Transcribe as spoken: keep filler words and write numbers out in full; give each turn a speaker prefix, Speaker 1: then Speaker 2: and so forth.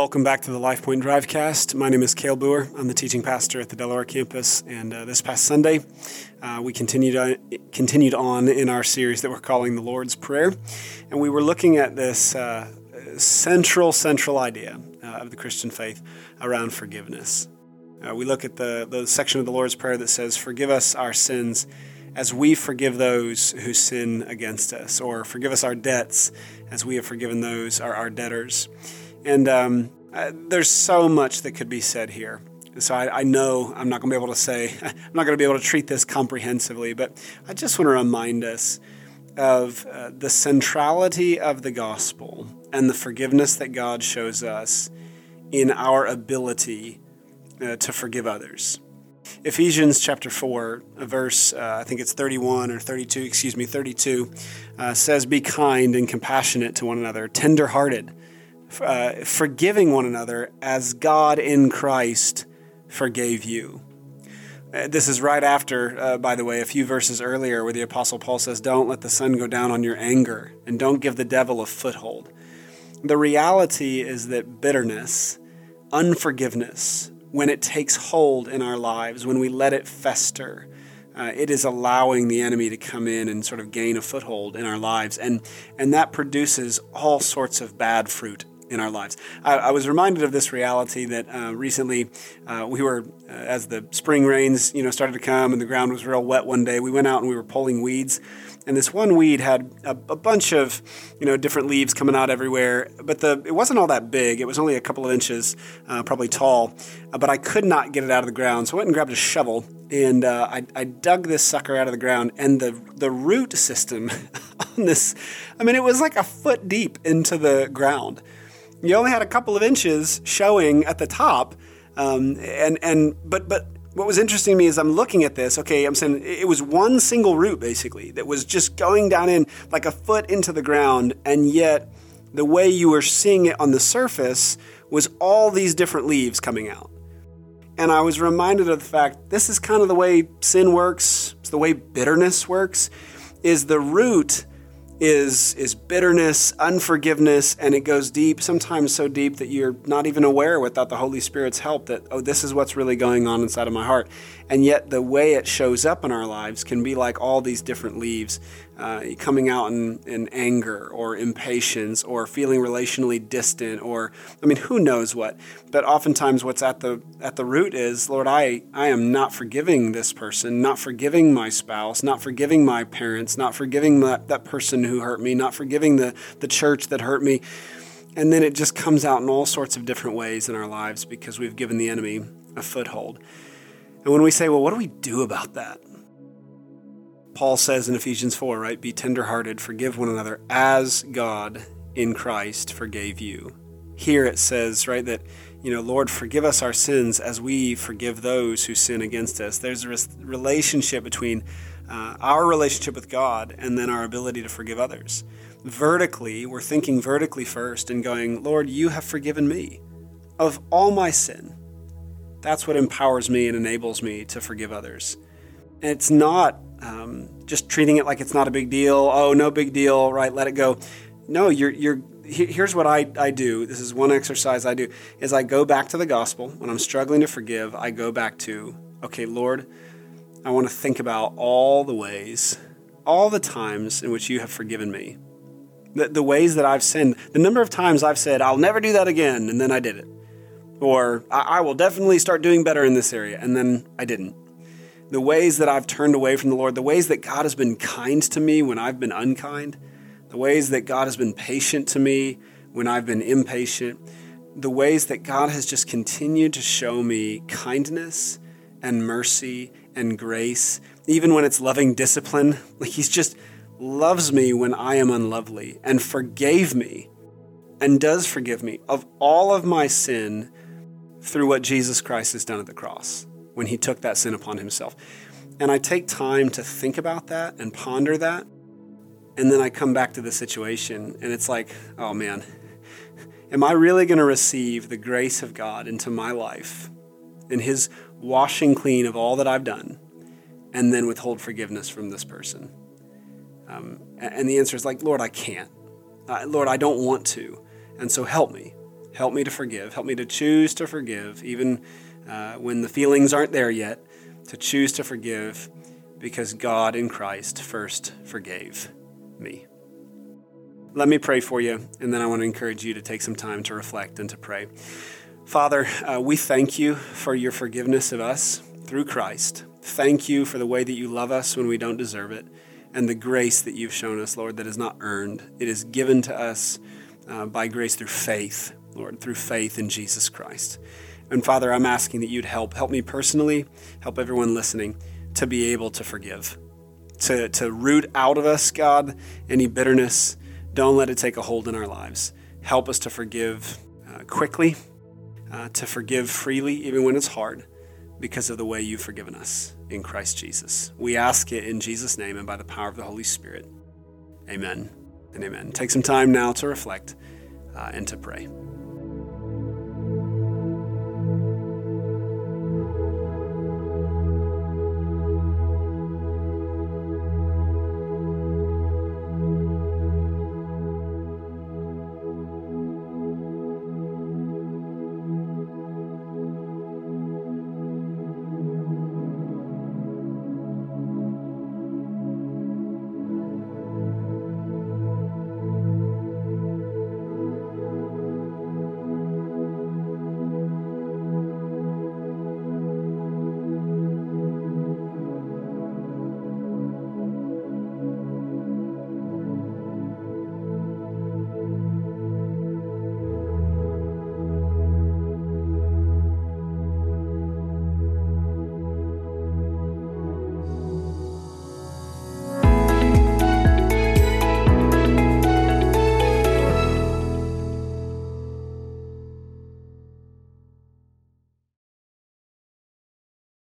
Speaker 1: Welcome back to the LifePoint Drivecast. My name is Cale Boer. I'm the teaching pastor at the Delaware campus, and uh, this past Sunday, uh, we continued on, continued on in our series that we're calling the Lord's Prayer, and we were looking at this uh, central, central idea uh, of the Christian faith around forgiveness. Uh, we look at the, the section of the Lord's Prayer that says, "Forgive us our sins as we forgive those who sin against us," or "Forgive us our debts as we have forgiven those our, our debtors." And um, uh, there's so much that could be said here. So I, I know I'm not going to be able to say, I'm not going to be able to treat this comprehensively, but I just want to remind us of uh, the centrality of the gospel and the forgiveness that God shows us in our ability uh, to forgive others. Ephesians chapter four, verse, uh, I think it's thirty-one or thirty-two, excuse me, thirty-two, uh, says, "Be kind and compassionate to one another, tender-hearted, uh, forgiving one another as God in Christ forgave you." Uh, this is right after, uh, by the way, a few verses earlier where the Apostle Paul says, "Don't let the sun go down on your anger, and don't give the devil a foothold." The reality is that bitterness, unforgiveness, when it takes hold in our lives, when we let it fester, uh, it is allowing the enemy to come in and sort of gain a foothold in our lives. And, and that produces all sorts of bad fruit in our lives. I, I was reminded of this reality that uh, recently uh, we were, uh, as the spring rains, you know, started to come and the ground was real wet one day, we went out and we were pulling weeds. And this one weed had a, a bunch of, you know, different leaves coming out everywhere, but the it wasn't all that big. It was only a couple of inches, uh, probably tall, uh, but I could not get it out of the ground. So I went and grabbed a shovel, and uh, I, I dug this sucker out of the ground, and the, the root system on this, I mean, it was like a foot deep into the ground. You only had a couple of inches showing at the top, um, and and but but what was interesting to me is I'm looking at this. Okay, I'm saying it was one single root basically that was just going down in like a foot into the ground, and yet the way you were seeing it on the surface was all these different leaves coming out. And I was reminded of the fact this is kind of the way sin works. It's the way bitterness works. Is the root is is bitterness, unforgiveness, and it goes deep, sometimes so deep that you're not even aware without the Holy Spirit's help that, oh, this is what's really going on inside of my heart. And yet the way it shows up in our lives can be like all these different leaves uh, coming out in, in anger or impatience or feeling relationally distant or, I mean, who knows what. But oftentimes what's at the at the root is, Lord, I, I am not forgiving this person, not forgiving my spouse, not forgiving my parents, not forgiving that, that person who hurt me, not forgiving the, the church that hurt me. And then it just comes out in all sorts of different ways in our lives because we've given the enemy a foothold. And when we say, well, what do we do about that? Paul says in Ephesians four, right? "Be tenderhearted, forgive one another as God in Christ forgave you." Here it says, right, that, you know, Lord, forgive us our sins as we forgive those who sin against us. There's a relationship between uh, our relationship with God and then our ability to forgive others. Vertically, we're thinking vertically first and going, Lord, you have forgiven me of all my sin. That's what empowers me and enables me to forgive others. And it's not um, just treating it like it's not a big deal. Oh, no big deal, right? Let it go. No, you're you're. Here's what I, I do. This is one exercise I do, is I go back to the gospel. When I'm struggling to forgive, I go back to, okay, Lord, I want to think about all the ways, all the times in which you have forgiven me. The, the ways that I've sinned, the number of times I've said, I'll never do that again, and then I did it. Or I, I will definitely start doing better in this area, and then I didn't. The ways that I've turned away from the Lord, the ways that God has been kind to me when I've been unkind, the ways that God has been patient to me when I've been impatient, the ways that God has just continued to show me kindness and mercy and grace, even when it's loving discipline. Like he's just loves me when I am unlovely and forgave me and does forgive me of all of my sin through what Jesus Christ has done at the cross when he took that sin upon himself. And I take time to think about that and ponder that. And then I come back to the situation and it's like, oh man, am I really going to receive the grace of God into my life and his washing clean of all that I've done and then withhold forgiveness from this person? Um, and the answer is like, Lord, I can't. Uh, Lord, I don't want to. And so help me. Help me to forgive. Help me to choose to forgive, even uh, when the feelings aren't there yet, to choose to forgive because God in Christ first forgave me. Let me pray for you, and then I want to encourage you to take some time to reflect and to pray. Father, uh, we thank you for your forgiveness of us through Christ. Thank you for the way that you love us when we don't deserve it, and the grace that you've shown us, Lord, that is not earned. It is given to us uh, by grace through faith, Lord, through faith in Jesus Christ. And Father, I'm asking that you'd help. Help me personally, help everyone listening to be able to forgive, to, to root out of us, God, any bitterness. Don't let it take a hold in our lives. Help us to forgive uh, quickly, uh, to forgive freely, even when it's hard, because of the way you've forgiven us in Christ Jesus. We ask it in Jesus' name and by the power of the Holy Spirit. Amen and amen. Take some time now to reflect uh, and to pray.